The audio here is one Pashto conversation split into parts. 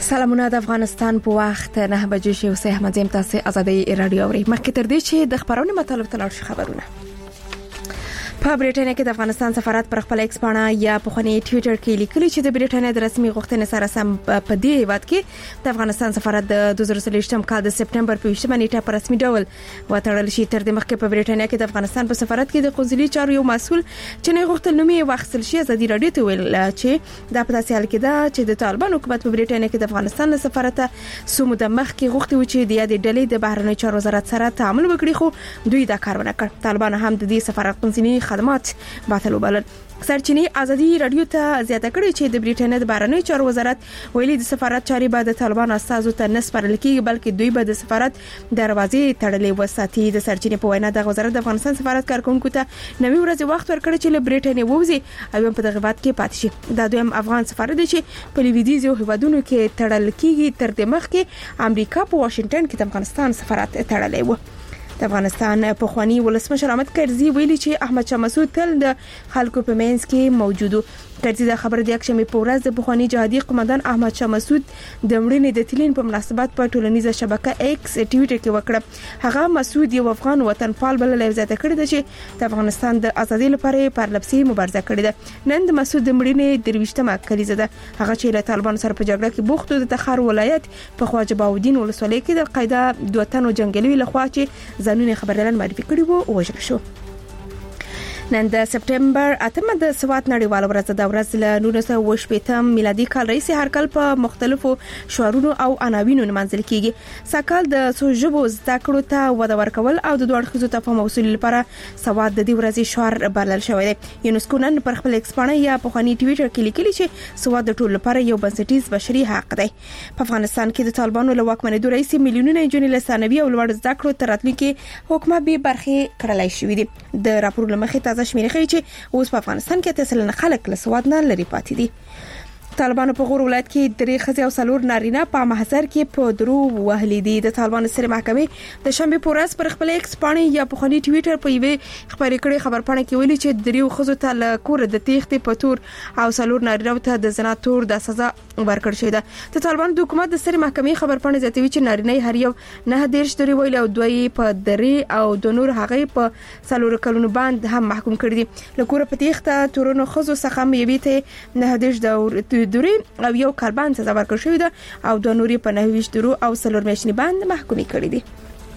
سلامونه د افغانستان په وخت 9 بجې شو سه احمد زم تاسو ازادي رادیو اوري مخکې تر دې چې د خبرونو مطالب تلل شي خبرونه په بریټانیا کې د افغانستان سفارت پر خپل ایکس پاڼه یا په خوني ټوئیټر کې لیکلي چې د بریټانیا د رسمي غوښتنې سره سم په دې هیواد کې د افغانستان سفارت د 2023م کال د سپټمبر په 20 نیټه په رسمي ډول وتړل شي. تر دې مخکې په بریټانیا کې د افغانستان په سفارت کې د قونسلي چارو یو مسؤل چې نه غوښتل نومي واخصل شي ازادي رادیو ته ویل چې د پداسي حال کې دا چې د طالبان حکومت په بریټانیا کې د افغانستان له سفارت سومو د مخ کې غوښتي و چې د یادې ډلې د بهرنی چارو وزارت سره تعامل وکړي خو دوی دا کار ونه کړ. طالبان هم د دې سفارت قونسلي خدمات باطل وبلل. سرچینی ازادي رادیو ته زیاته کړې چې د بریټانیا د بهرنی چارو وزارت ویلي د سفارت چاري به د طالبان استازو ته نسپارل کیږي بلکې دوی به د سفارت دروازې تړلې وساتي. د سرچینی په وینا د وزارت د افغانستان سفارت کارکونکو ته نوي ورځ وخت ورکړ چې له بریټانیا ووزي او په دغه وخت کې پاتې شي. دا دویم افغان سفارت دی چې په لویدیځو هیوادونو کې تړل کیږي. تر دې مخکې امریکا په واشنگټن کې د افغانستان سفارت تړلی و. د افغانستان په خواني ولسمشر احمد کرزي ویلي چې احمد شاه مسعود تل د خلکو په منځ کې موجودو. کرزي د خبر د یکشنبه په ورځ د بخواني جهادي قومندان احمد شاه مسعود د مړینې د تلین په مناسبت په ټولنیزه شبکه ایکس ټوئیټر کې وکړه. هغه مسعود یو افغان وطنپال بلل زیاته کړی دی چې د افغانستان د ازادۍ لپاره پرلپسې مبارزه کړې ده. نن د مسعود د مړینې 23مه کلیزه ده. هغه چې له طالبان سره په جګړه کې بوخت د تخار ولایت په خواجه باودین ولسوالۍ کې د قاعده دوه تنو جنگلوي لخوا چې ځانونه خبرلن معرفي کړي وو وژل شو. نن د سپټمبر 8 د سواد نړیوال ورځ د ورځ له 1918 میلادي کال رئیس هر کال په مختلفو شعارونو او عناوینو نمانځل کیږي. ساکال د سوجبو زده کړو ته وده ورکول او د دوه اړخیزو تفاهم او سولې لپاره سواد د دې ورځې شعار بلل شوی دی. یونسکو نن پر خپل ایکس پاڼه یا په خوني ټوئیټر کې لیکلي چې سواد د ټولو لپاره یو بنسټیز بشري حق دی. په افغانستان کې د طالبانو له واکمنۍ دوه رئیس میلیونونه جنې له ثانوي او لوړ زده کړو تر راتلونکي حکومت به برخه کړلای شوې دي. د راپور لمخې شمیرې ښیي چې اوس په افغانستان کې تسلن خلک له سواد نه لري پاتې دي. طالبانو په غور ولایت کې 3 ښځې او 4 نارینه په محضر کې په درو وهلې دي. د طالبانو سره محکمې د شنبه په ورځ پر خپل ایکس پاڼه یا په خوني ټوئیټر په یوه خبرې کړې خبر پاڼه کې ویلي چې 3 ښځو ته له کور د تېښتې په تور او 4 نارینه ته د زنا تور د سزا ورکړل شوې ده. د طالبانو د حکومت د سره محکمې خبر پاڼه زیاتوي چې نارینه هر یو 9 درې ویل او دوی په درې او د نور هغه په 4 کلونو باندې هم محکوم کړي دي. له کور په تېښته تورونو ښځو څخه یوې ته 9 درې او یو کال باندې سزا ورکړل شوې ده او د نوري په 9 درو او 4 میاشتې باندې محکومي کړي دي.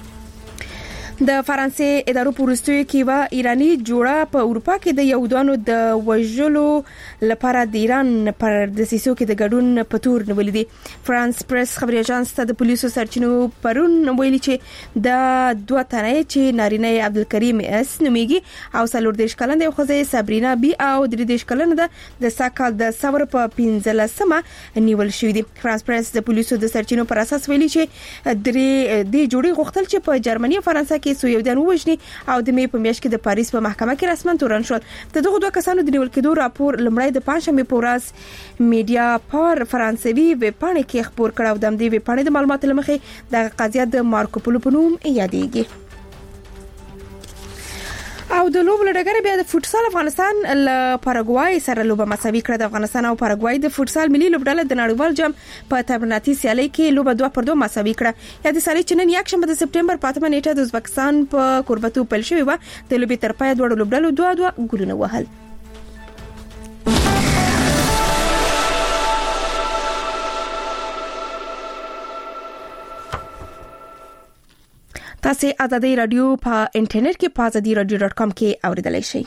د فرانسې ادارو پولیسو کې و ایرانی جوړه په اروپا کې د یهودانو د وژلو لپاره د ایران پر دسیسو کې د ګډون په تور نیولې دي. فرانس پریس خبري اژانس ته د پولیسو سرچینو پرون ویلي چې د 2 تنه چې نارینه عبدالکریم اس نومیږي او 14 کلن د خوځې صبرینا بي او 13 کلن د ساکال د ثور په 15مه نیول شوې دي. فرانس پریس د پولیسو د سرچینو پر اساس ویلي چې د جوړي غوښتل چې په جرمني او فرانسې کې سو یو دن وژني او د می په میاشت کې د پاریس په محکمه کې رسمن تورن شو. دغه 2 کسانو د نیول کېدو راپور لمړی د پنځمې په ورځ میډیا پر فرانسوي ویب پاڼه کې خبر کړه او د دې ویب پاڼې د معلوماتو لمخې د قضیه د مارکو پولو په نوم یادېږي. او د لوب لړګر بیا د فوتسال افغانستان له پاراګوای سره لوبه مساوي کړه. د افغانستان او پاراګوای د فوتسال ملي لوبډله د نړیوال جام په تبرناتي سیالي کې لوبه 2-2 مساوي کړه. یا د سالي چنن یکشنبه د سپټمبر 5 نیټه د ازبکستان په کوربتو پیل شوی و. د لوبې تر پای دوه لوبډلو 2-2 ګولونه وهل. تاسو ازادي رادیو په انټرنیټ کې په azadiradio.com کې اوریدلای شئ.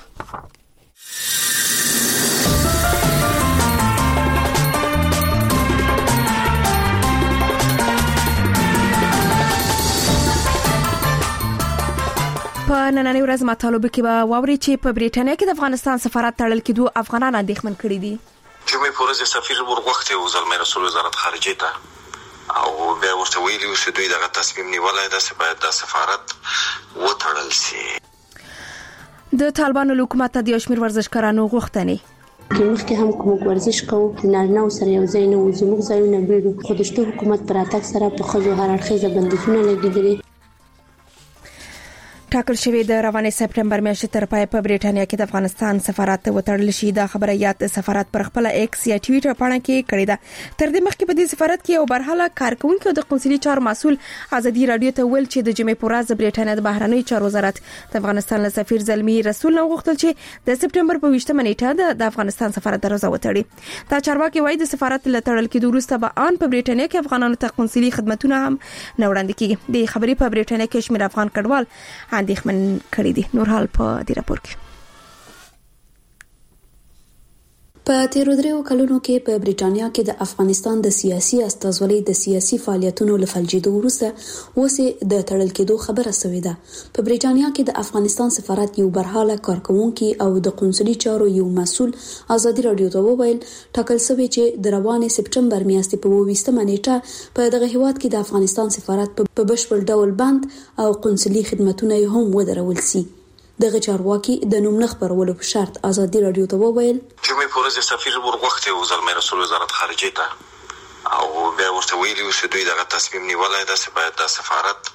په نننۍ ورځ مطالبه کې به واوري چې په بریټانیا کې د افغانستان سفارت تړل کېدو افغانان اندېښمن کړي دي. جمعې پورز سفیر ورغوښته او زلمه رسول وزارت خارجه ته او بیا ورته ویلي چې دوی دغه تصمیم نیولای دی چې باید د سفارت وتړل شي. د طالبانو حکومت د یوشمیر ورزشکارانو غوښتنې مخکې هم کوم ورزش کوو نارینه سره یو ځای نه زموږ ځایونه بیرو خو د حکومت پر اتاک سره په خځو هر اړخیزه بندیزونه لګیدلي. ټاکل شوی د روانې سپټمبر میاشتې تر پای په بریټانیا کې د افغانستان سفارت وتړل شي. د خبره یاد سفارت پر خپل ایکس یا ټویټر باندې کې کړی ده. تر دې مخکې په دې سفارت کې یو برحاله کارکونکو د قونسلي چارو مسؤل ازادي رادیو ته ویل چې د جمعې په ورځ بریټانیا د بهرنیو چارو وزارت د افغانستان له سفیر زلمی رسول نو غوښتل چې د سپټمبر په 20 نیټه د افغانستان سفارت دروازه وتړي. دا چارواکي وایي د سفارت له تړل کېدو وروسته به ان په بریټانیا کې افغانانو ته قونسلي خدماتونه هم نه وړاندې کیږي. د خبرې په بریټانیا کې شمېر افغان کډوال اندېښمن کړي دي. نور حال په دې راپور کې په تیرو دریو کلونو کې په بریټانیا کې د افغانستان د سیاسي استازولۍ د سیاسي فعالیتونو لفلجیدو وروسته اوسې د تړل کېدو خبره شوې ده. په بریټانیا کې د افغانستان سفارت یو برحاله کارکونکي او د قونسلي چارو یو مسؤل ازادي رادیو ته وویل ټاکل شوی چې د روانې سپټمبر میاشتې په 20 نیټه په دغه هیواد کې د افغانستان سفارت په بشپړ ډول بند او قونسلي خدماتونه هم ودرول شي. دغه چارواکي د نوم نه خبرولو په شرط ازادي رادیو ته وویل جمعې په ورځ سفیر ورغوښتي او زلمی رسول وزارت خارجه ته او بیا ورته ویلي چې دوی دغه تصمیم نیولای دی چې باید د سفارت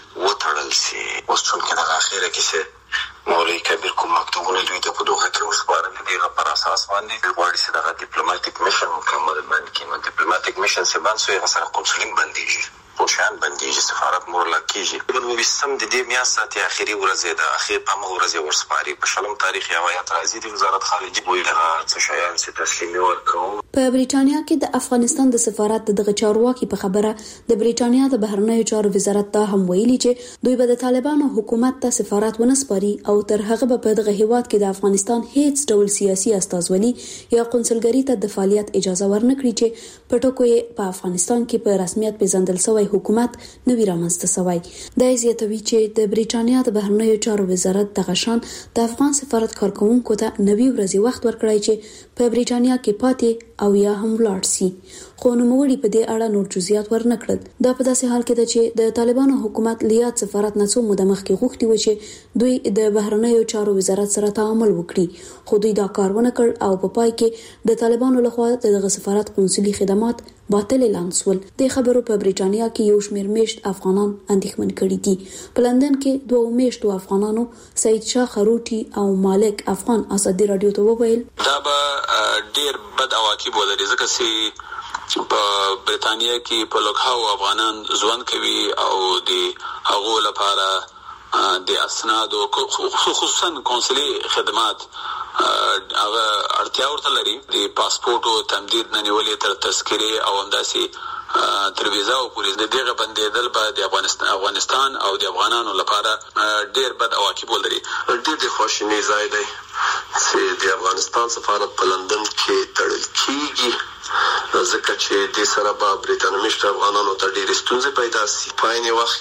وتړل شي. اوس څنګه د اخیره کې چې مولوی کبیر کوم مکتوبونه دوی ته په دوه کې وسپارل دي په اساس باندې غواړي چې دغه ډیپلوماټیک میشن مکمل باندې کې ډیپلوماټیک میشن څه باندې یو سره قونسلینګ باندې پوشان باندې سفارت مورلا کیږي. په وسم د دې میاشتې اخیری ورځ ده اخیر په مو ورځ ورسپاري په شلم تاریخ یو یا ترازی د وزارت خارجه ویل څه شایان چې تسلیمي ورکړو. په بریټانیا کې د افغانستان د سفارت دغه چارواکي په خبره د بریټانیا د بهرنیو چارو وزارت ته هم ویلي چې دوی به د طالبانو حکومت ته سفارت ونسپاري او تر هغه به په دغه هیواد کې د افغانستان هیڅ ډول سیاسي استازولي یا قونسلګری ته د فعالیت اجازه ورنکړي چې په ټکو په افغانستان کې په رسمیت پیژندل شوی حکومت نوی رامنځته شوی. د زیاتوي چې د بریټانیا د بهرنیو چارو وزارت د غشان د افغان سفارت کارکونکو ته نوی ورځي وخت ورکړی چې په بریټانیا کې پاتې او یا هم لاړ شي. خو نوموړي په دې اړه نور جزئیات ورنکړل. دا په داسې حال کې ده چې د طالبانو حکومت لیات سفارت نه څو موده مخکې غوښتي و چې دوی د بهرنیو چارو وزارت سره تعامل وکړي، خو دوی دا کار ونه کړ او په پای کې د طالبانو لخوا دغه سفارت قونسلي خدمات باطل اعلان شول. د خبرو په بریټانیا کې یو شمېر میشت افغانان اندېښمن کړي دي. په لندن کې دوه میشتو افغانانو سید شاه خروټي او مالک افغان ازادي رادیو ته وویل دا به ډیر بد عواقب ولري ځکه چې په بریټانیا کې په لوکهاو افغانان ژوند کوي او د هغو لپاره د اسناد او خصوصا قونسلي خدمات هغه اړتیا ورته لري. د پاسپورت او تمدید نه نیولې تر تذکرې او همداسې تر ویزا او پولیس د دغه بندیدل به د افغانستان او د افغانانو لپاره ډیر بد عواقب ولري. ډیر د خوشنۍ ځای دی چې د افغانستان سفارت په لندن کې تړل کیږي ځکه چې د سره به بریټانوي افغانانو ته ډېر ستونزې پیدا شي. په عین وخت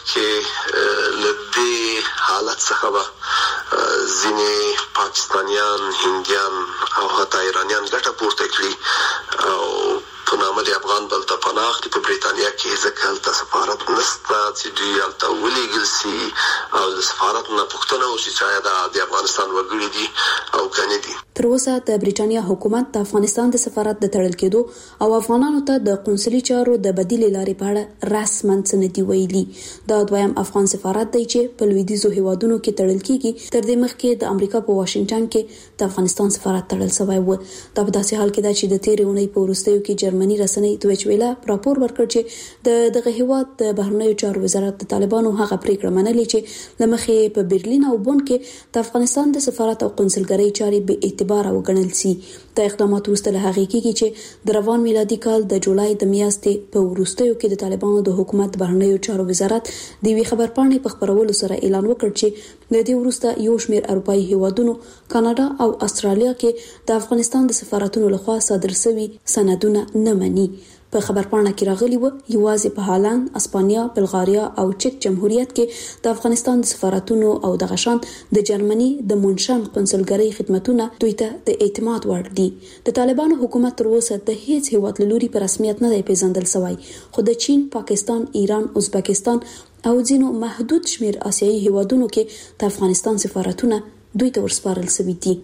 کې له دې حالت څخه به ځینې پاکستانیان، هندیان او حتی ایرانیان ګټه پورته کړي او په نامه د افغان بل ته پناه اخلي په بریټانیا کې ځکه هلته سفارت نشته چې دوی هلته ولېږل شي او د سفارت نه پوښتنه وشي چې آیا د افغانستان وګړي دي او که نه دي. تر اوسه د بریټانیا حکومت د افغانستان د سفارت د تړل کېدو او افغانانو ته د قونسلي چارو د بدیلې لارې په اړه رسماً څه نه دي ویلي. دا دویم افغان سفارت دی چې په لویدیځو هیوادونو کې تړل کېږي. تر دې مخکې د امریکا په واشنگټن کې د افغانستان سفارت تړل شوی و. دا په داسې حال کې ده چې د تېرې اونۍ په وروستیو کې جرمني رسنۍ دویچ ویله راپور ورکړ چې دغه هیواد د بهرنیو چارو وزارت د طالبانو هغه پریکړه منلې چې لمخې په برلین او بون کې د افغانستان د سفارت او قونسلګرۍ چارې به اعتبار وګڼل شي. د اقداماتو وروسته له هغې کېږي چې د روان میلادي کال د جولای د میاشتې په وروستیو کې د طالبانو د حکومت بهرنیو چارو وزارت د یوې خبرپاڼې په خپرولو سره اعلان وکړ چې د دې وروسته یو شمېر اروپایي هیوادونو، کاناډا او استرالیا کې د افغانستان د سفارتونو لخوا صادر شوي سندونه نه مني. په خبرپاڼه کې راغلي و یوازې په هالند، اسپانیا، بلغاریا او چک جمهوریت کې د افغانستان د سفارتونو او د غشان د جرمني د مونشن قونسلګرۍ خدماتونه دوی ته د اعتماد وړ دي. د طالبانو حکومت تر اوسه د هیڅ هیواد له لوري په رسمیت نه دی پیژندل شوی، خو د چین، پاکستان، ایران، ازبکستان او ځینو محدود شمیر آسیایي هیوادونو کې د افغانستان سفارتونه دوی ته ورسپارل شوي دي.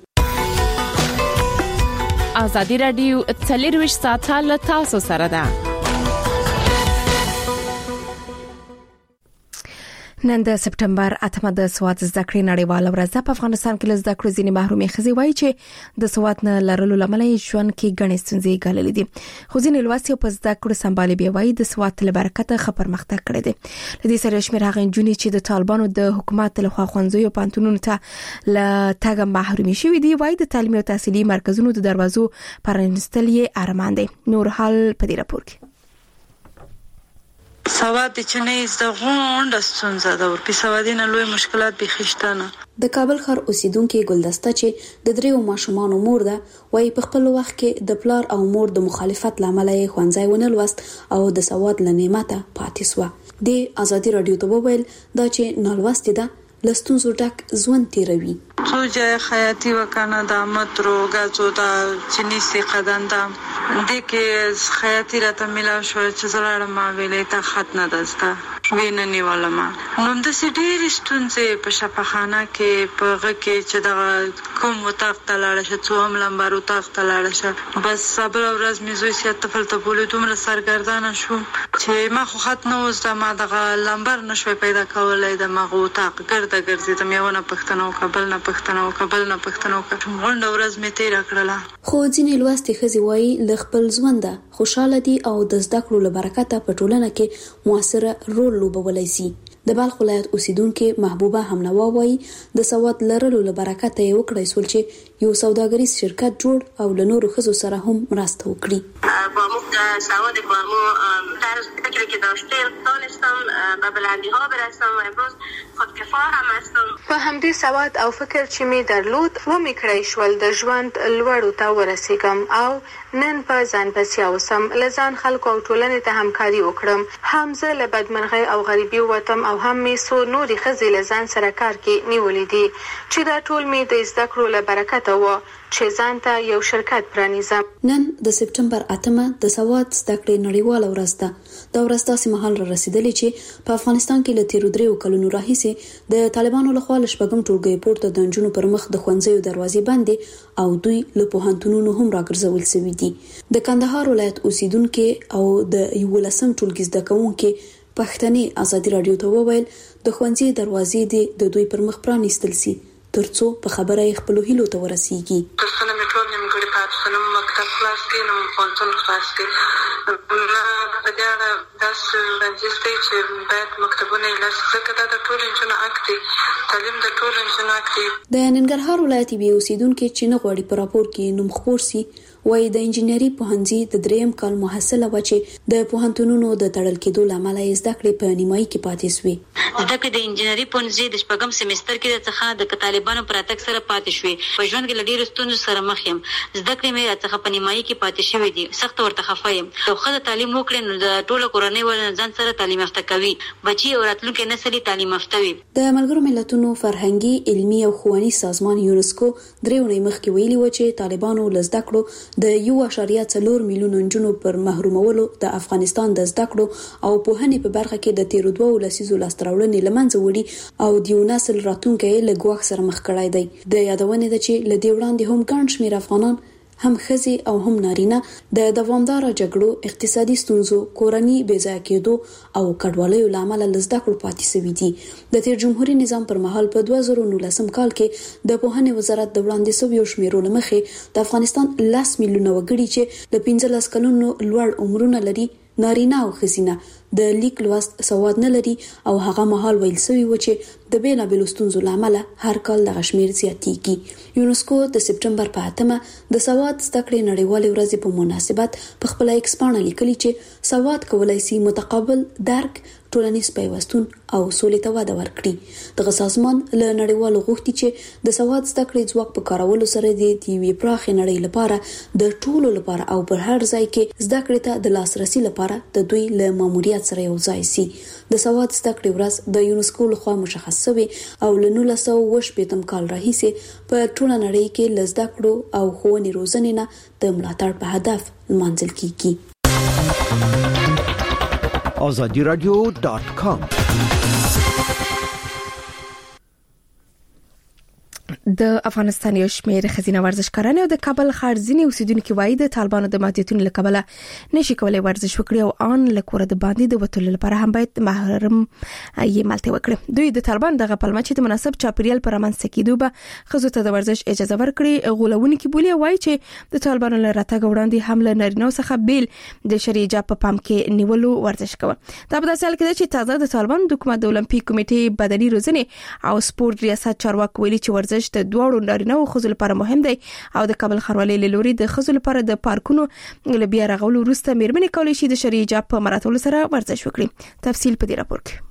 ازادي رادیو 24 ساعته له تاسو سره ده. نن د سپټمبر 8 د سواد زده کړې نړیواله ورځ په افغانستان کې زده کړو ځینې محرومي ښځې وایي چې د سواد نه لرلو لامل ژوند کې ګڼې ستونزې ګاللې دي. خو ځینې لوستي په زده کړو سمبالي بیا وایي د سواد له برکته ښه پرمختګ کړی دی. لدې سره شمېر هغه نجونې چې د طالبانو د حکومت له خوا ښوونځیو پانتونونو ته له تګ محرومي شوي دي وایي د تعلیمي او تحصیلي مرکزونو د دروازو پرانیستل یې ارمان دی. نور حال په دې راپور کې سواد چې نه زده غونډه ستونزه ده او په سوادینه لوی مشکلات به خښتانه. د کابل ښار اوسیدونکو ګلدسته چې د دریو ماشومانو مور ده وايي په خپل وخت کې د پلار او مور د مخالفت لامل یې ښوونځی ونه لوست او د سواد لنیمته پاتې سو. د ازادي رادیو ته وویل دا چې نالوست ده لستونزو ډک ژوند تیروي. سوجه خیاطی وکنه د مترو غازو د چنيسي قداندا د کې خیاطی راته ملا شو چې زړه ما ویلې ته خط نه دستا ویننی ولما نو د سټیر ستونزې په شفاخانه کې په غ کې چې د کوم وطاق تلاړه شو څوم لمبر وطاق تلاړه شو بس صبر او ورځ مې زوی سي تفل ته بوله دومره سرګردانه شو چې ما خو خط نه وځه ما د لمبر نشوي پیدا کولای د مغه وطاق ګرځه ګرځیدم یو نه پښتنو قبل نه پښتنو غونډه ورځ مې تیر کړله. خو ځینې لوستي ښځې وایي له خپل ژوند خوشاله دي او د زده کړو له برکته په ټولنه کې موثره رول لوبولی شي. د بلخ ولایت اوسیدونکو محبوبه همنوا وایي د سواد لرلو له برکته یې وکړای سول چې یو سوداګریز شرکت جوړ او له نورو ښځو سره هم مرسته وکړي. با موږ سواد کارمو در فکر که داشتیم دانستم به بلندی ها برسم و امروز خودکفا هم هستم. په همدې سواد او فکر چې می درلود و می کړی شول د ژوند لوړو ته ورسېږم او نن په ځان بسیا وسم لزان خلکو او ټولنې ته همکاري وکړم. هم زه له بدمرغۍ او غریبي وتم او هم می سو نوري خزي لزان سره کار کې نیولې دي چې دا ټول می د زده کړو له برکته و چې ځان ته یو شرکت پرانیزم. نن د سپټمبر 8 د سواد زده کړې نړیواله ورځ ده. دا ورځ داسې مهال را رسیدلې چې په افغانستان کې له تیرو 3 کلونو راهیسې د طالبانو لخوا له شپږم ټولګي پورته د نجونو پر مخ د ښوونځیو دروازې بندې او دوی له پوهنتونونو هم راګرځول شوي دي. د کندهار ولایت اوسیدونکو او د 11م ټولګي زده کوونکو پښتني ازادي رادیو ته وویل د ښوونځي دروازې د دوی پر مخ پرانیستل شي ترڅو په خبره خپل هیلو ته ورسیږي. تاسو نه ټول نیمګړي پاتې نو مکتب خلاص دي نو پونتون خلاص دي نه په دې اړه تاسو باندې چې باید مکتبونه لاس څخه د ټول انجن اکتي تعلیم د ټول انجن اکتي. د ننګرهار ولایت بي اوسیدونکو چې نه غواړي په راپور کې نوم خپور سي وایي د انجینری پوهنځي د 3م کال محصله و چې د پوهنتونونو د تړل کېدو لامل یې زده کړې په نیمایي کې پاتې شوې. زده کړې د انجینری پوهنځي د شپږم سیمستر کې څخه د طالبانو پر اتک سره پاتې شوې. په ژوند کې لډیر ستونزو سره مخ یم. زده کړې مې راڅخه په نیمایي کې پاتې شوې دي. سخت ورته خفه یم. یو ښه تعلیم وکړي نو د ټولو کورنۍ ول ځان سره تعلیم یافته کوي. بچي او راتلونکي نسل تعلیم یافته وي. د ملګرو ملتونو فرهنګي علمي او ښوونیز سازمان یونسکو 3 ورځې مخکې ویلي و چې طالبانو له زده کړو د 1.4 میلیون نجونو پر محرومولو د افغانستان د زده کړو او پوهنې په برخه کې د تیرو 2 لسیزو لاستراوړنې لمنځه وړي او د یو نسل راتلونکی له ګواښ سره مخ کړای دی. د یادونې ده چې لدې وړاندې هم ګڼ شمېر افغانان هم ښځې او هم نارینه د دوامداره جګړو اقتصادي ستونزو کورنۍ بېځایه کېدو او کډوالیو له امله له زده کړو پاتې شوي دي. د تیر جمهوریت نظام پر مهال په 2019 کال کې د پوهنې وزارت د وړاندې شویو شمیرو له مخې د افغانستان 10 میلیونه وګړي چې د 15 کلونو لوړ عمرونه لري نارینه او ښځینه د لیک لوست سواد نه لري او هغه مهال ویل شوی و چې د بیلابېلو ستونزو له امله هر کال دغه شمېر زیاتېږي. یونسکو د سپټمبر په 8 د سواد زده کړې نړیوالې ورځې په مناسبت په خپل ایکس پاڼه لیکلي چې سواد کولای شي متقابل درک ټولنیز پیوستون او سولې ته وده ورکړي. دغه سازمان له نړیوالو غوښتي چې د سواد زده کړې ځواک په کارولو سره د یوې پراخې نړۍ لپاره د ټولو لپاره او پر هر ځای کې زده کړې ته د لاسرسي لپاره د دوی له ماموریت سره یو ځای شي. د سواد زده کړې ورځ د یونسکو لخوا مشخص شوی او له 1980 کال راهیسې په ټوله نړۍ کې له زده کړو او ښوونې روزنې نه د ملاتړ په هدف لمانځل کیږي. azadiradio.com د افغانستان یو شمېر خزینه ورزشکاران او د کابل ښار ځینې اوسیدونکو وایي د طالبانو د محدودیتونو لکبله نشي کولای ورزش وکړي او ان لکوره د باندې د وټول لپاره هم باید محرم یې ملته وکړي. دوی د طالبان دغه پلمه چې د مناسب چاپیریال پر امنځ کېدو به خزو ته د ورزش اجازه ورکړي غولونکي بولی وایي چې د طالبانو له راتګ وړاندې حمله نارینه څخه بیل د شریعه په پام کې نیولو ورزش کوي. دا په داسې حال کې ده چې تازه د طالبان د حکومت د اولمپیک کمیټې بدني روزنې او سپورت ریاست چارواکي ویلي چې ورزش د دوړو نارینه او خزو لپاره مهم دی او د کابل ښاروالۍ له لوري د خزو لپاره د پارکونو له بیا رغولو وروسته میرمنې کولی شي د شریعه په مراتبو سره ورزش وکړي. تفصیل په دې راپور کې.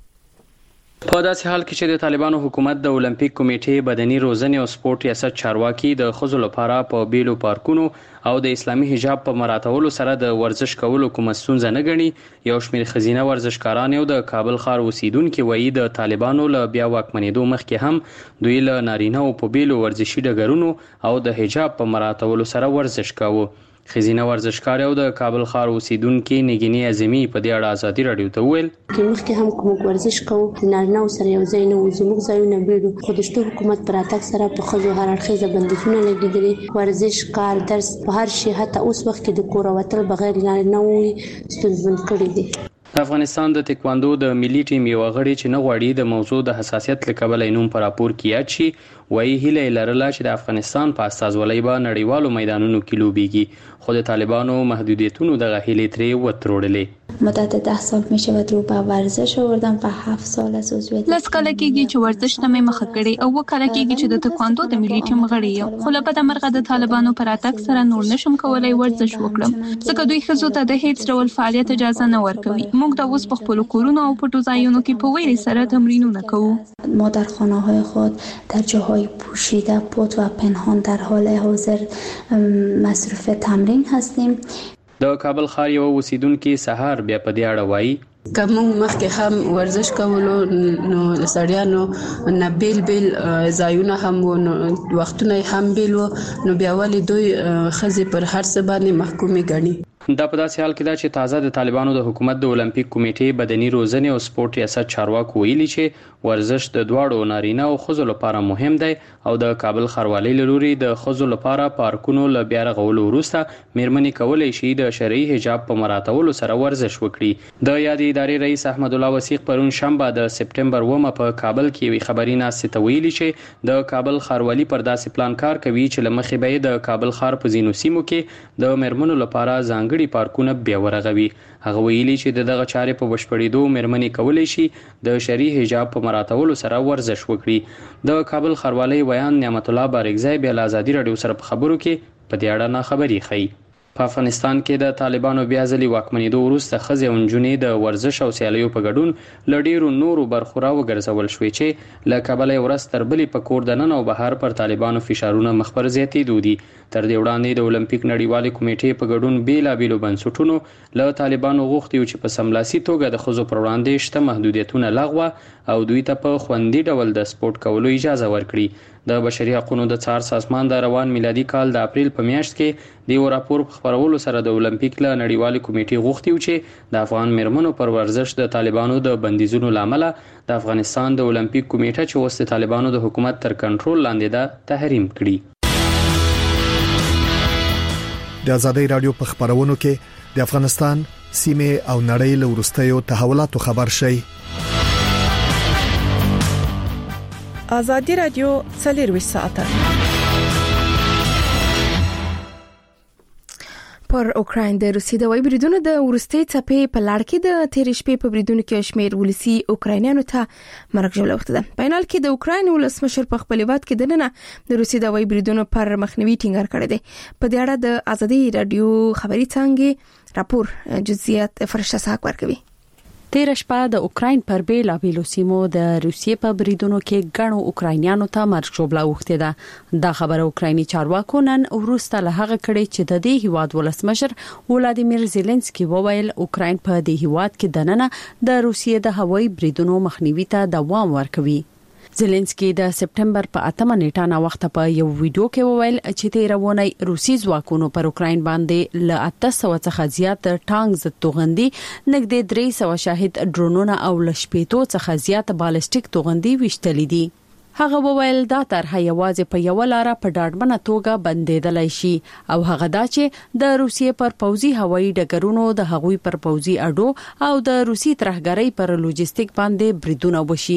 په داسې حال کې چې د طالبانو حکومت د اولمپیک کمیټې بدني روزنې او سپورت ریاست چارواکي د خزو لپاره په بیلو پارکونو او د اسلامي حجاب په مراتبو سره د ورزش کولو کوم ستونزه نه ګڼي. یو شمېر خزینه ورزشکاران او د کابل ښار اوسیدونکو وایي د طالبانو له بیا واکمنېدو مخکې هم دوی له نارینه او په بیلو ورزشي ډګرونو او د حجاب په مراتبو سره ورزش کاوه. خزینه ورزشکار او د کابل ښار اوسیدونکو نګینی اعظمي په دې اړه ازادي رادیو ته ویل چې مخکې هم کوم ورزش کوو نارینه سره یو ځای نه و زموږ ځایونه بیرو خو د شته حکومت پر اتاک سره په خزو هر اړخیزه بندیزونه لګیدلي ورزش کار درس په هر شي حتی اوس وخت کې د کور وتل بغیر نارینه وي ستونزمن کړی دي. افغانستان د تکواندو د ملي ټیم یو غړي چې نه غواړي د موضوع د حساسیت لکبل نوم پر راپور کې یاد شي وایي هیله لرله چې د افغانستان په استازولۍ به نړیوالو میدانونو کې لوبېږي خو د طالبانو محدودیتونو د هیلې ترې وترړلې. مدت 10 سال میشه و رو به ورزش آوردم و 7 سال از عضویت لس کاله کېږي چې ورزش ته مې مخه کړې او 2 کاله کېږي چې د تکواندو د ملي ټیم غړی یم خو له بده مرغه د طالبانو پر اتاک سره نور نشم کولای ورزش وکړم ځکه دوی خزو ته د هیڅ ډول فعالیت اجازه نه ورکوي. موږ د اوس په خپل کورونو او پټو ځایونو کې په ویری سره تمرینونه کوو. ما در خانه‌های خود در جاهای پوشیده پت و پنهان در حال حاضر مصروف تمرین هستیم. د کابل ښار یو اوسیدونکو سهار بیا په دې اړه وایي کوم مخکې هم ورزش کولو نو سړیانو نه بیل ځایونه هم وختونه هم بیل نو بیا ولې دوی خزي پر هر څه باندې محکومي ګڼي. دا په داسې حال کې ده چې تازه د طالبانو د حکومت د اولمپیک کمیټې بدني روزنې او سپورت ریاست چارواکي ویلي چې ورزش د دواړو نارینه او خزو لپاره مهم دی او د کابل ښاروالۍ له لوري د خزو لپاره پارکونو له بیا رغولو وروسته میرمنې کولی شي د شرعي حجاب په مراتبو سره ورزش وکړي. د یادې ادارې رئیس احمد الله وثیق پرون شنبه د سپټمبر 9 په کابل کې وی خبري ناشته ته ویلي چې د کابل ښاروالۍ پر داسې پلان کار کوي چې لمخې به د کابل ښار په ځینو سیمو کې د میرمنو لپاره ځانګړي پارکونه بیا ورغوي. هغه ویلي چې دغه چارې په بشپړېدو میرمنې کولی شي د شرعي حجاب په مراتبو سره ورزش وکړي. د کابل ښاروالۍ ویان نعمت الله بارګزی بیا له ازادي رادیو سره په خبرو کې په دې اړه نه خبري خي. په افغانستان کې د طالبانو بیا ځلې واکمنېدو وروسته ښځې او نجونې د ورزش او سیالیو په ګډون له ډېرو نورو برخو راوګرځول شوې چې له کابله یې ورځ تر بلې په کور دننه او بهر پر طالبانو فشارونه مخ پر زیاتېدو دي. تر دې وړاندې د اولمپیک نړیوالې کمیټې په ګډون بیلابیلو بنسټونو له طالبانو غوښتي چې په سملاسي توګه د ښځو پر وړاندې شته محدودیتونه لغوه او دوی ته په خوندي ډول د سپورت کولو اجازه ورکړي. د بشري حقوقو د څار سازمان د روان میلادي کال د اپریل په میاشت کې د یو راپور په خبرولو سره د اولمپیک له نړیوالې کمیټې غوښتي چې د افغان میرمنو پر ورزش د طالبانو د بندیزونو لامل د افغانستان د اولمپیک کمیټه چې اوس د طالبانو د حکومت تر کنټرول لاندې ده تحریم کړي. د ازادي رادیو په خبرونو کې د افغانستان سیمه او نړۍ له ورستیو تحولاتو خبر شي. ازادي رادیو 24 ساعته پر اوکراین د روسي د وای بریدونو د ورستي څپې په لړ کې د تیر شپې په بریدونو کې شمیر ولسی اوکراینانو ته مرګ جوړ وخت ده. په انال کې د اوکراین ولسمشر په خپل واد کې دننه د روسي د وای بریدونو پر مخنیوي ټینګار کړی دی. په دې اړه د ازادي رادیو خبري څنګه راپور جزئیات فرشته ساک ورکوي. تیر شپه د اوکراین پر بیلا بیلو سیمو د روسیې په بریدونو کې ګڼو اوکراینیانو ته مرګ جوړه وخته ده. دا خبره اوکرایني چارواکو نن وروسته له هغه کړي چې د دې هیواد ولسمشر ولادیمیر زيلنسکي وویل اوکراین په دې هیواد کې دننه د روسیې د هوایي بریدونو مخنیوي ته دوام ورکوي. زيلنسکي د سپټمبر په 8 نیټه نا وخت په یو ویډیو کې وویل چې تیرونی روسي ځواکونو پر اوکراین باندې ل 800 څخه زیات ټانکس توغندي نږدې 300 شاهد ډرونونه او ل 800 څخه زیات بالستیک توغندي وشتلې دي. هغه وویل دا طرح یوازې په یو لار په ډاډمنه توګه بندیدلای شي او هغه دا چې د روسیې پر پوځي هوایي ډګرونو د هغوی پر پوځي اډو او د روسي ترهګرۍ پر لوجستیک باندې بریدونه وشي.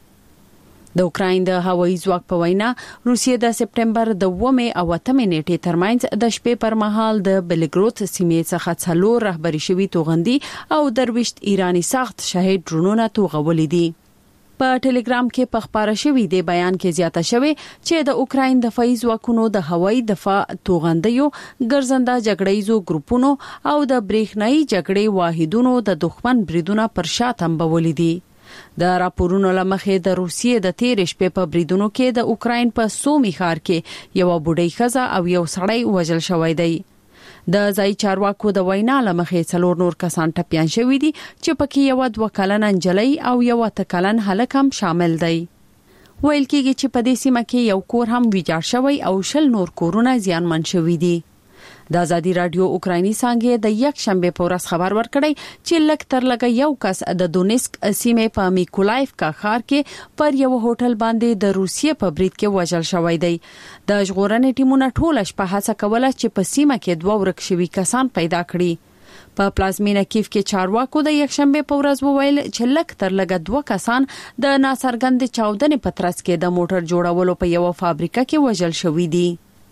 د اوکراین د هوایي ځواک په وینا روسیې د سپټمبر د 8 او 8 نیټې ترمنځ د شپې پر مهال د بلګروت سیمې څخه څلور رهبري شوي توغندي او درويشت ایرانی سخت شهید ډرونونه توغولې دي. په ټلګرام کې په خبره شوې دی بیان کې زیاته شوې چې د اوکراین دفاعي ځواکونو د هوایي دفاع توغندیو ګرځنده جګړیزو ګروپونو او د برېښنايي جګړې واحدونو د دښمن بریدونه پر شا تنبولې دي. د راپورونو لمخې د روسیې د تیر شپې په بریدونو کې د اوکراین په سومي ښار کې یو بوډۍ ښځه او یو سړی وژل شوی دی. د ځای چارواکو د وینا لمخې څلور نور کسان ټپيان شوي دي چې پکې یو 2 کلن نجلۍ او یو 8 کلن هلک هم شامل دی. ویل کېږي چې په دې سیمه کې یو کور هم ویجاړ شوی او 10 نور کورونه زیانمن شوي دي. د ازادي رادیو اوکرایني څنګه د یک شنبه په ورځ خبر ورکړی چې لک تر لګ یو کس د دونیسک سیمې په میکولایف کا ښار کې پر یو هوټل باندې د روسیې په برید کې وژل شوی دی. د ژغورنې ټیمونه ټول شپه هڅه کوله چې په سیمه کې 2 ورک شوي کسان پیدا کړي. په پلازمینه کیف کې چارواکو د یک شنبه په ورځ وویل چې لک تر لګ 2 کسان د ناڅرګند چاودنې په ترڅ کې د موټر جوړولو په یو فابریکه کې وژل شوی دي.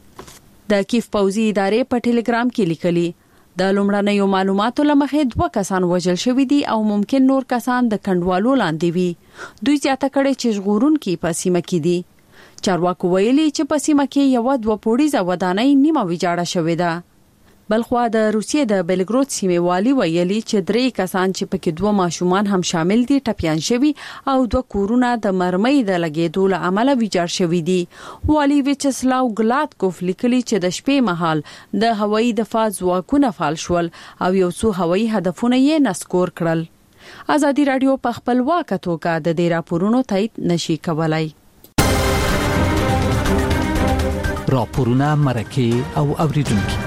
د کیف پوځي ادارې په ټلګرام کې لیکلي د لومړنیو معلوماتو لمخې 2 کسان وژل شوی دي او ممکن نور کسان د کندوالو لاندې وي. دوی زیاته کړي چې ژغورونکي په سیمه کې دي. چارواکو ویلي چې په سیمه کې یو 2 پوړیزه ودانۍ نیمه ویجاړه شوې ده. بلخوا د روسیې د بلګروت سیمې والی ویلي چې 3 کسان چې پکې 2 ماشومان هم شامل دي ټپيان شوي او 2 کورونه د مرمۍ د لګېدو له امله ویجاړ شوي دي. والی ویچسلاو ګلاتکوف لیکلي چې د شپې مهال د هوایي دفاع ځواکونه فعال شول او یو څو هوایي هدفونه یې نسکور کړل. ازادي رادیو په خپلواک توګه د دې راپورونو تایید نشي کولای. راپورونه مرکه او اوریدونکو.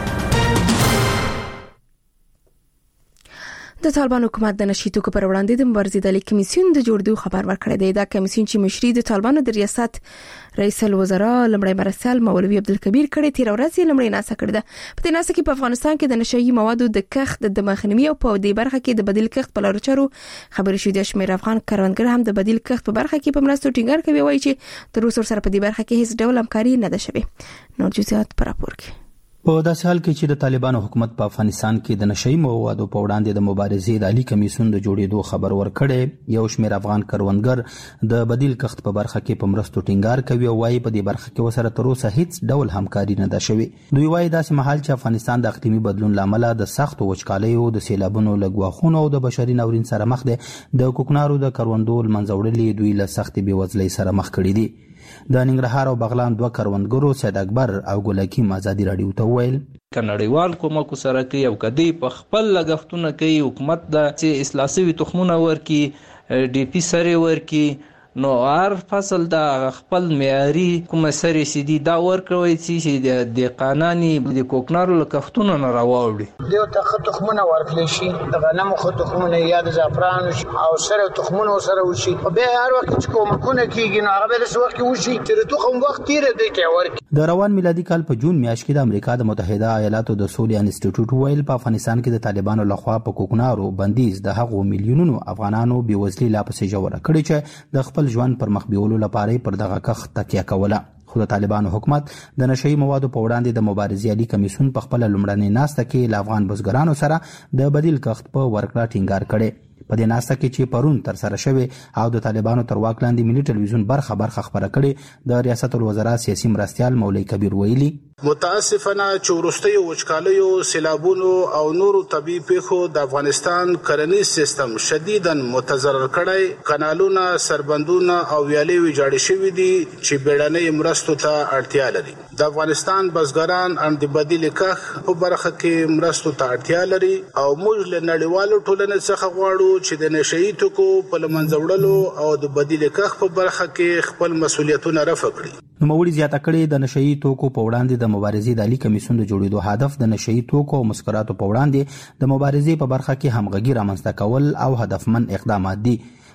د طالبان حکومت د نشي توکو پر وړاندې د مبارزې د کمیسیون د جوړېدو خبر ورکړی دی. دا کمیسیون چې مشري د طالبانو د ریاست رئیس الوزرا لمړی مرسل مولوي عبدالکبیر کړي تیر ورځ لمړی ناسه کړی ده. په دې ناسه کې په افغانستان کې د نشئی موادو د کښت د مخنیوي او په دې برخه کې د بدیل کښت په لارو چارو خبرې شوې. د شمیر افغان کروندګر هم د بدیل کښت په برخه کې په مرستو ټینګار کوي، وایي چې تر اوسه سره په دې برخه کې هیڅ ډول همکاري نه ده شوې. نور جزئیات پر راپور کې. په داسې حال کې چې د طالبانو حکومت په افغانستان کې د نشئی موادو په وړاندې د مبارزې د عالی کمیسیون د جوړېدو خبر ورکړی، یو شمېر افغان کروندګر د بدیل کښت په برخه کې په مرستو ټینګار کوي او وايي په دې برخه کې وسره تر اوسه هیڅ ډول همکاري نه ده شوې. دوی وايي داسې مهال چې افغانستان د اقلیمي بدلون لامل د سختو وچکالیو، د سیلابونو، لګواخونو او د بشري ناورین سره مخ دي، د کوکنارو د کروندو لمنځوړلې دوی له سختې بېوزلۍ سره مخ کړي دي. د ننګرهار او بغلان 2 کروندګرو سید اکبر او ګل حکیم ازادي رادیو ته ویل کنړیوال کومک سره کوي او کدی په خپل لګښتونه کوي، حکومت د اصلاح شوي تخمونه ورکي، ډي پی سره ورکي، نو هر فصل د خپل معیاري کومه سره سيدي دا ورکوي چې د قانوني د کوکنارو لکښتونه نه راوړي. دیو ته تخمونه ورکړي شي، د غنمو خو تخمونه یا د زعفران او سره تخمونه سره وشي، او به هر وخت چې کومکونه کیږي نو هغه به د وخت وشي چې تخم وخت تیر دی کې ورکي. د روان میلادي کال په جون میاشت کې د امریکا د متحده ایالاتو د سولې انسټیټیوټ ویل په افغانستان کې د طالبانو لخوا په کوکنارو بندیز د هغو میلیونونو افغانانو بېوزلي لا پسې ژوره کړې چې د خپل ژوند پر مخ بیولو لپاره پر دغه کښت تکیه کوله. خو د طالبانو حکومت د نشئی موادو په وړاندې د مبارزې عالی کمیسیون په خپل لومړنۍ ناسته کې له افغان بزګرانو سره د بدیل کښت په ورکړه ټینګار کړي. په دې ناسته کې چې پرون تر سره شوی او د طالبانو تر واک لاندې ملي ټلویزیون برخه خبره کړي، د ریاست الوزرا سیاسي مرستیال مولوي کبیر ویلي متاسفانه چې وروستیو وچکالیو، سیلابونو او نورو طبیعي پیښو د افغانستان کرنیز سیستم شدیداً متضرر کړی، کانالونه، سربندونه او ویالې ویجاړې شوي دي چې بیړنۍ مرستو ته اړتیا لري. د افغانستان بزګران ان د بدیل کښت په برخه کې مرستو ته اړتیا لري او موږ له نړیوالو ټولنې څخه غواړو چې د نشئی توکو په لمنځه وړلو او د بدیل کښت په برخه کې خپل مسؤلیتونه رفع کړي. نوموړي زیاته کړې د نشئی توکو په وړاندې د مبارزې د عالی کمیسیون د جوړېدو هدف د نشئی توکو او مسکراتو په وړاندې د مبارزې په برخه کې همغږي رامنځته کول او هدفمن اقدامات دي.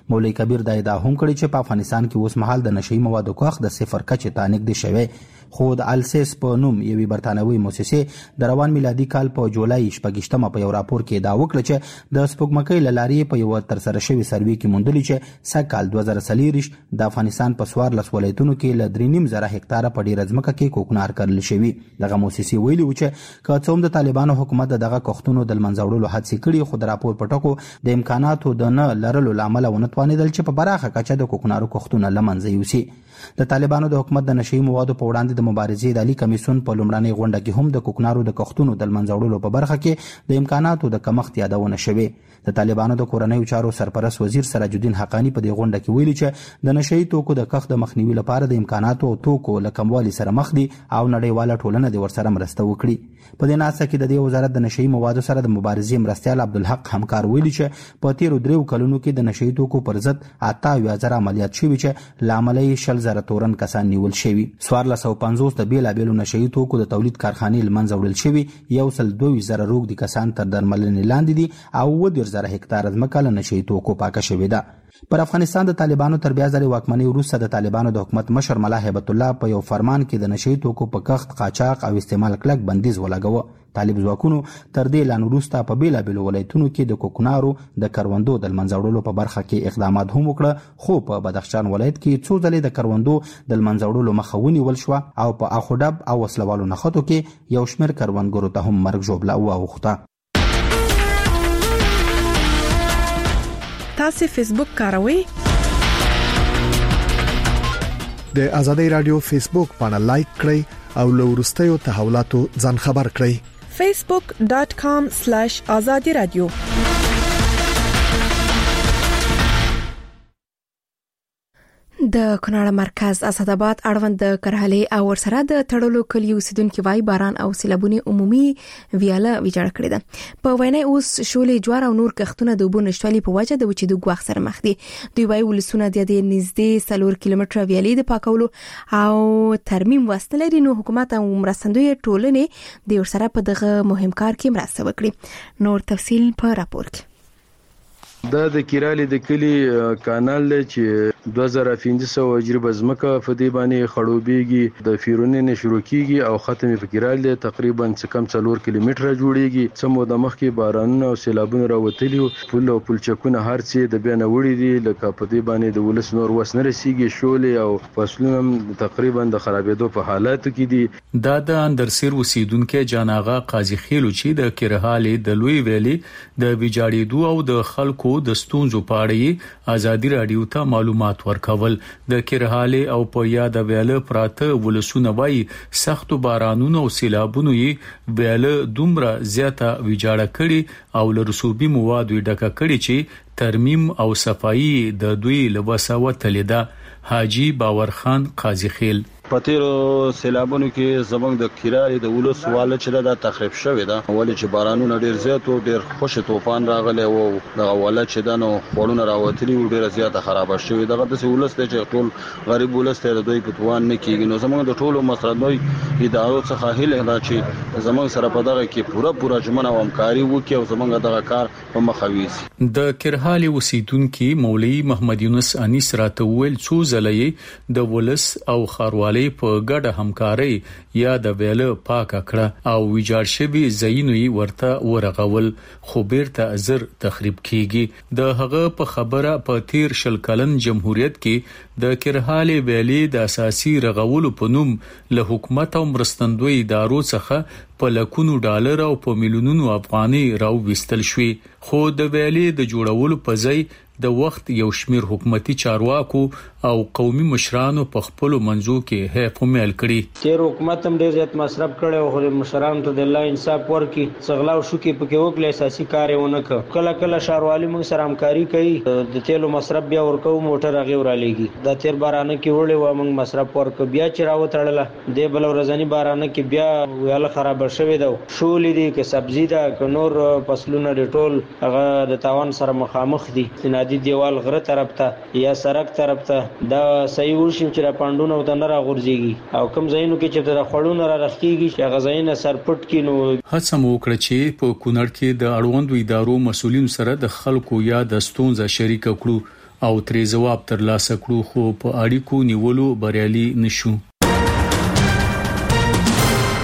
مولوی کبیر د ادعا هم کړی چې په افغانستان کې اوس مهال د نشئی موادو کښت د صفر کچې ته نږدې شوی. خو د السیس په نوم یوې برتانوي مؤسسې د روان میلادي کال په جولای 28 په یو راپور کې ادعا وکړه چې د سپوږمکۍ له لارې په یو ترسره شوی سروې کې موندلي چې سږکال 2023 د افغانستان په 14 ولایتونو کې له 3.5 هکتاره په ډیره ځمکه کې کوکنار کرل شوی. دغه مؤسسې ویلي و چې که څوم د طالبانو حکومت دغه کښتونو د منځوړلو هڅې کړي، خو د راپور په ټکو د امکاناتو د نه لرلو لامل ونه توانیدل چې په براخه کچه د کوکنارو کښتونه لمنځه یوسي. د طالبانو د حکومت د نشئی موادو په وړاندې د مبارزې د عالی کمیسیون په لومړنۍ غونډه کې هم د کوکنارو د کښتونو د منځوړلو په برخه کې د امکاناتو د کمښت یادونه شوې. د طالبانو د کورنیو چارو سرپرست وزیر سراج الدین حقانی په دې غونډه کې ویلي چې د نشئی توکو د کښت د مخنیوي لپاره د امکاناتو او توکو له کموالي سره مخ دي او نړیواله ټولنه د ورسره مرسته وکړي. په دې ناسه کې د دې وزارت د نشئی موادو سره د مبارزې مرستیال عبدالحق همکار ویلي چې په تیرو 3 کلونو کې د نشئی توکو پر ضد 8,000 عملیات شوي چې لامل یې 10,000 تورن کسان نیول شوي. 1450 د بیلابیلو نشئی توکو د تولید کارخانې لمنځه وړل شوي، 122,000 روږدي کسان تر درملنې لاندې دي او 10,000 هکتاره ځمکه له نشئی توکو پاکه شوې ده. پر افغانستان د طالبانو تر بیا ځلې واکمنۍ وروسته د طالبانو د حکومت مشر ملا هیبت الله په یو فرمان کې د نشئی توکو په کښت، قاچاق او استعمال کلک بندیز ولګاوه. طالب ځواکونو تر دې اعلان وروسته په بیلابیلو ولایتونو کې د کوکنارو د کروندو د منځوړلو په برخه کې اقدامات هم وکړه، خو په بدخشان ولایت کې څو ځلې د کروندو د منځوړلو مخه ونیول شوه او په اخوډب او وسلوالو نښتو کې یو شمېر کروندګرو ته هم مرګ ژوبله واوښته. تاسو فیسبوک کاروئ؟ د آزادۍ رادیو فیسبوک باندې لایک کړئ او له وروستیو تحولاتو ځان خبر کړئ. facebook.com/azadi radio. د کونړ مرکز اسداباد اړوند د کرهالي او ورسره د تړلو کلیو اوسیدونکو وای باران او سیلابونه عمومي ویاله ویجاړ کړی ده. په وینه اوس شولې جوار او نور کښتونه د وبو نشټوالي په وجه د وچېدو غوښ سره مخ دي. دوی وای ولسونه د دې نږدې 4 کیلومتره ویالې د پاکولو او ترمیم وسته لري، نو حکومت او مرستندوی ټولنې د ورسره په دغه مهم کار کې مرسته وکړي. نور تفصیل په راپور کې. دا د کیرالی د کلی کانال دی چې 2500 اجربه ځمکه په دې باندې خړوبېږي، د فیرونې نه شروع کیږي او ختمې په کیرالی دی. تقریبا څه کم 4 کیلومتره جوړیږي. څه موده مخکې بارانونه او سیلابونه راوتلي، پل او پلچکونه هر څه د بیان وړي دي، لکه په دې باندې د ولس نور وس نه رسیږي، شولې او فصلونه تقریبا د خرابېدو په حالاتو کې دي. دا د اندرسیر اوسیدونکو جاناغه قاضي خیلو چې د کرهالي د لوی ویلي د ویجاړېدو او د خلکو د ستونزو په اړه آزادي رادیو ته معلومات ورکول. د کرهالي او په یاد ویاله پراته ولسونه وای سخت بارانونو او سیلابونو یې ویاله دومره زیاته ویجاړه کړي او له رسوبي موادو ډکه کړي چې ترمیم او صفایي د دوی لوساوت لیدا. حاجی باور خان قاضي خیل پتیرو سیلابونو کې زمونږ د کیرالی د ولس واله چې دا تخریب شوی دا ولې چې بارانونه ډیر زیات او ډیر خوش طوفان راغلی او د واله چې دا نو خورونه راوتلی او ډیر زیاته خراب شوی دغه د ولس ته چې ټول غریب ولس ته دوی په توان نه کیږي. نو زمونږ د ټولو مسردوی ادارو څخه هیله ده چې زمونږ سره په دغه کې پوره ژمنه او همکاري وکړي او زمونږ دغه کار په مخ ویسي. د کرهالي اوسیدونکو مولوی محمد یونس انیس راته ویل څو ځلې د ولس او خاروالي په ګډه همکاري یا د ویاله پاکه کړه او ویجاړ شوی ځایونه ورته ورغول، خو بیرته زر تخریب کیږي. د هغه په خبره په تیر شل کلن جمهوریت کې د کرهالي ویلي د اساسي رغولو په نوم له حکومت او مرستندوی ادارو څخه په لکونو ډالر او په میلیونونو افغاني راوېستل شوې، خو د ویلي د جوړولو په ځای د وخت یو شمیر حکومتي چارواکو او قومي مشرانو په خپل منځو کې هیڅ عمل کړی. تیر حکومت هم ډیر زیات مصرف کړي او مشرانو ته د الله انصاف ورکړي، څغلاو شو کې پکې وکړي، اساسي کار یې ونه کړ. کله کله شاروالي موږ سره همکاري کوي، د تیلو مصرف بیا ورکو، موټر هغه ورالېږي. د تیر بارانه کې وړي و موږ مصرف ورکو، بیا چې راوتړله د بل ورځنی بارانه کې بیا ویاله خراب شوې ده، شولې دي کې سبزی ده که نور فصلونه د ټول هغه د تاوان سره مخامخ دي. د دیوال غره طرف ته یا سړک طرف ته دا صحیح ورشم چې را پاندونه او د نه را غورځيږي او کوم ځایونو کې چې د خړونو را رخکیږي چې غزاینه سرپټ کینو. هڅه مو وکړه چې په کونړ کې د اړوندو ادارو مسولین سره د خلکو یا د ستونزې شریک کړو او ترې جواب ترلاسه کړو خو په اړیکو نیولو بریالي نشو.